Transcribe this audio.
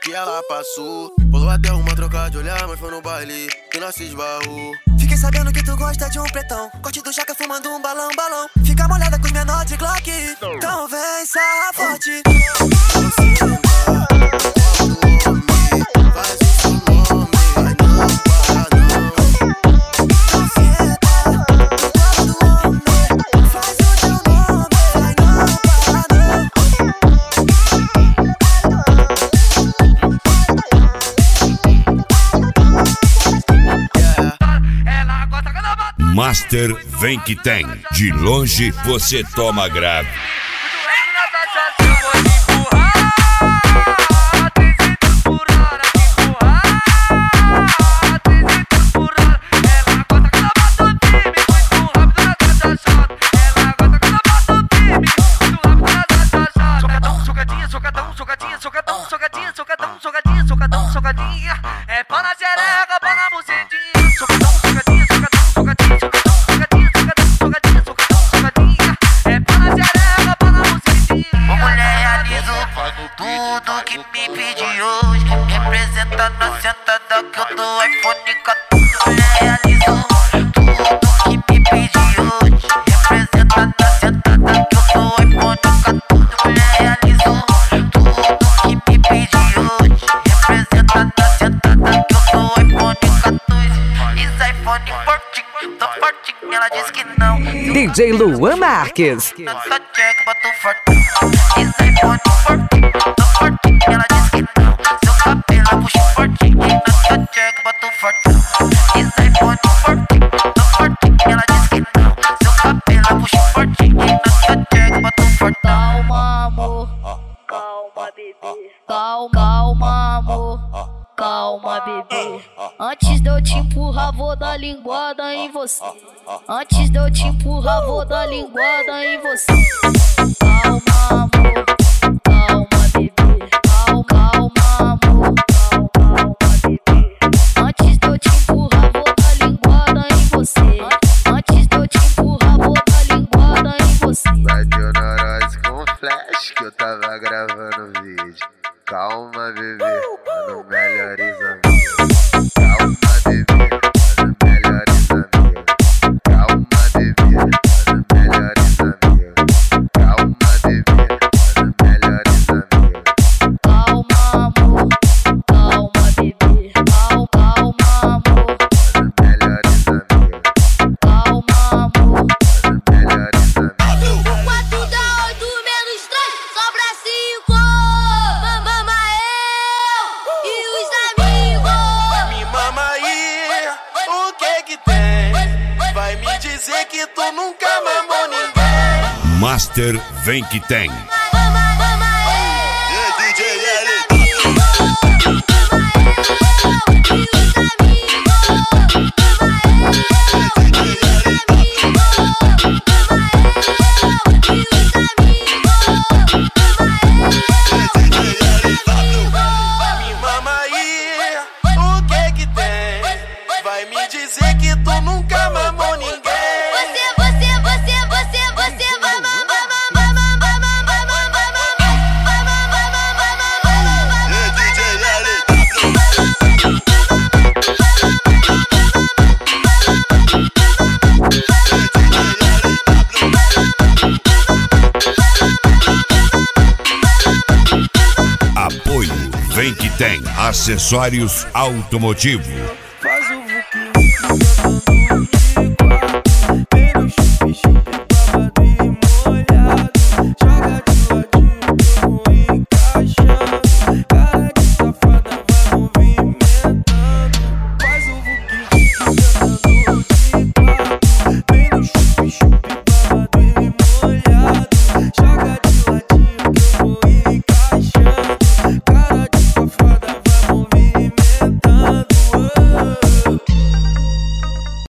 que ela passou. Rolou até uma troca de olhar, mas foi no baile que nós se esbarrou. Fiquei sabendo que tu gosta de um pretão. Corte do jaca fumando um balão. Fica molhada com os menor de Glock. Então vem, sarra forte. Master vem que tem. De longe você toma grave. Socadinha, é pau na xereca, pau na bucetinha. Tudo que me pedi hoje, representa na sentada que eu dou iPhone 14. Realizou tudo que me pedi hoje, representa na sentada que eu dou iPhone 14. Realizou tudo que me pedi hoje, representa na sentada que eu dou iPhone 14. Esse iPhone fortinho, tô fortinho, ela diz que não. DJ Luan Marques. Nota check, boto forte. Esse iPhone fortinho, tô fortinho, ela diz que não. Seu cabelo puxa fortinho, nota check, boto forte. Esse iPhone fortinho, tô fortinho, ela diz que não. Seu cabelo puxa fortinho, nota check, boto forte. Calma, amor. Calma, bebê. Calma, amor. Calma, bebê. Antes de eu te empurrar, vou dar linguada em você. Antes de eu te empurrar, vou dar linguada em você. Calma, amor. Calma, bebê. Calma, amor. Calma, bebê. Antes de eu te empurrar, vou dar linguada em você. Antes de eu te empurrar, vou dar linguada em você. Bateu neurose com flash que eu tava gravando vídeo. Calma, bebê, tá no melhores amigos. Calma, bebê, tá no melhores amigos. Calma, bebê, tá no melhores amigos. Calma, bebê, tá no melhores amigos. Calma, amor. Calma, bebê. Calma, amor. Tá no melhores amigos. Calma, amor. Tá no melhores amigos. 4 dá 8 menos 3, sobra 5. Mama eu e os amigos. Me mama aí, o que tem? Vai me dizer que tu nunca mamou ninguém. Master vem que tem. Me mama aí, o que tem? Vai me dizer que tu nunca mamou ninguém. Apoio vem que tem. Acessórios automotivo.